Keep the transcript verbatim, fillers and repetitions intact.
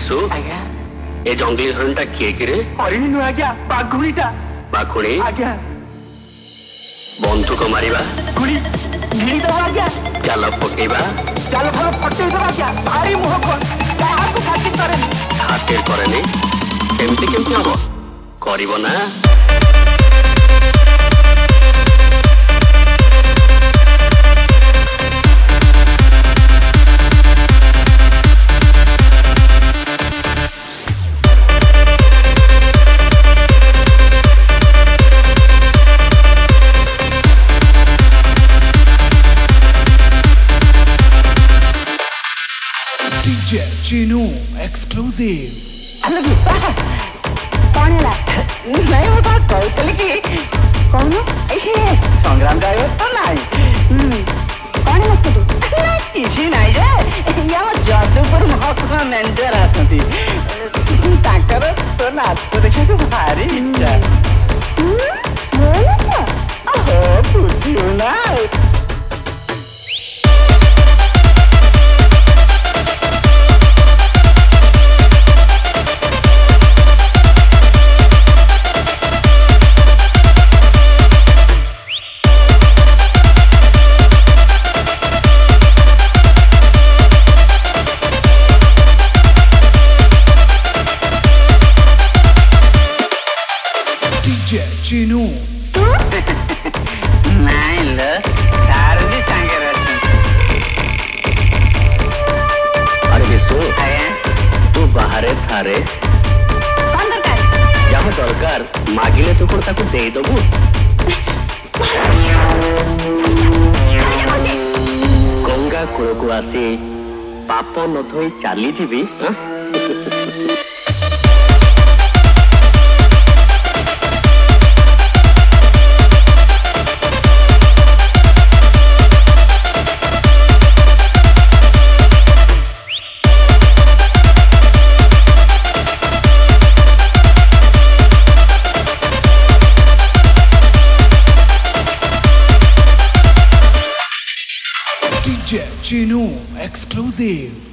ବିଶୁ ଆଜ୍ଞା ଏ ଜଙ୍ଗଲି ହରିଣଟା କିଏ କିରେ? ହରିଣୀ ନୁହଁ ଆଜ୍ଞା ବାଘୁଣୀଟା। ବାଘୁଣୀ ଆଜ୍ଞା ବନ୍ଧୁକ ମାରିବା ଗୁଳି ଗିଳିଦବ ଆଜ୍ଞା। ଜାଲ ପକେଇବା ଜାଲ ଫାଲ ଫଟେଇଦବ ଆଜ୍ଞା। ଭାରି ମୁହଁ କାହାକୁ ଖାତିର କରେନି। ଖାତିର କରେନି ଏମିତି କେମିତି ହବ? କରିବ ନା। DJ Chinu exclusive. Hello Deepa कौन है? नहीं वो बात कहते कि कौन ये संग्राम ड्राइवर तो नहीं। कौन है तू? किसी नहीं जे ये हम जादूपुर महकुमा मैनेजर आसती ताकर तो नाच देखा तो भारी इच्छा। ओहो बुझियो ना। डीजे चिनू नहीं लो तार भी संगे रहती। अरे विशु आया तू बाहरे थारे कौन दरकार? जहाँ दरकार मागिले तू कौन ताकू दे दबु। गंगा कूलକୁ आसी पाप न धोई चाली जीवी। DJ Chinu exclusive.